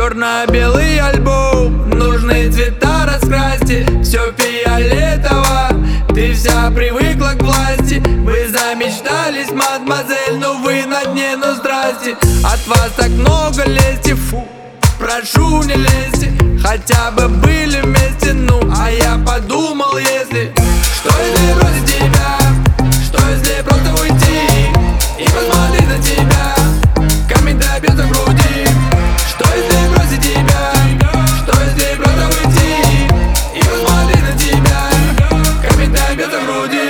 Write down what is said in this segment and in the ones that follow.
черно-белый альбом, нужные цвета раскрасьте, все фиолетово. Ты вся привыкла к власти, вы замечтались, мадемуазель, но вы на дне, ну здрасте. От вас так много лести, фу, прошу не лезьте, хотя бы были вместе, ну. А я подумал, если что если бросить тебя, что если просто уйти и посмотреть на тебя, камень добьется в груди. Что если бросить тебя, что если просто уйти и посмотреть на тебя, камень добьется в груди.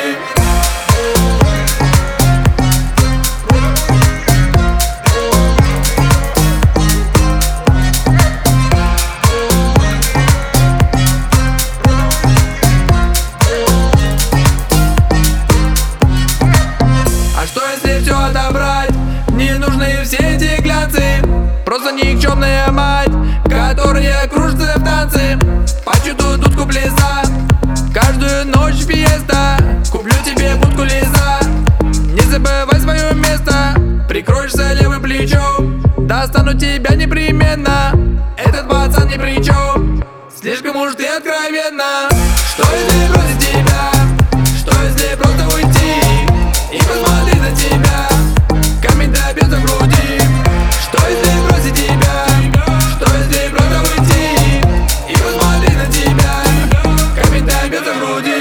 А что если все отобрать? Не нужны все эти глянцы, просто никчемная мать, которая кружится в танце, почету дудку пляса. Каждую ночь фиеста, куплю тебе будку леса. Не забывай свое место, прикроешься левым плечом, достану тебя непременно. Этот пацан ни при чем, слишком уж ты откровенна. Что если бросить тебя, что если просто уйти и посмотреть на тебя, камень добьется в груди. Что если бросить тебя, что если просто уйти и посмотреть на тебя, камень добьется в груди.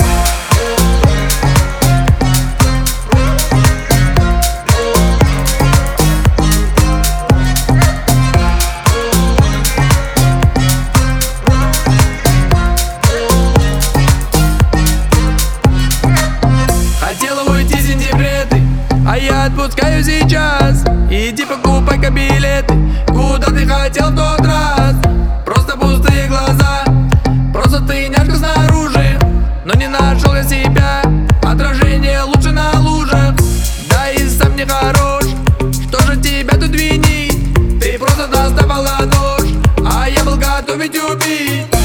Хотела уйти в сентябре ты, а я отпускаю сейчас. Иди покупай-ка билеты, куда ты хотел в тот раз. Просто пустые глаза, просто ты няшка снаружи, но не нашел я себя, отражение лучше на лужах. Да и сам не хорош, что же тебя тут винить? Ты просто доставала нож, а я был готов ведь убить.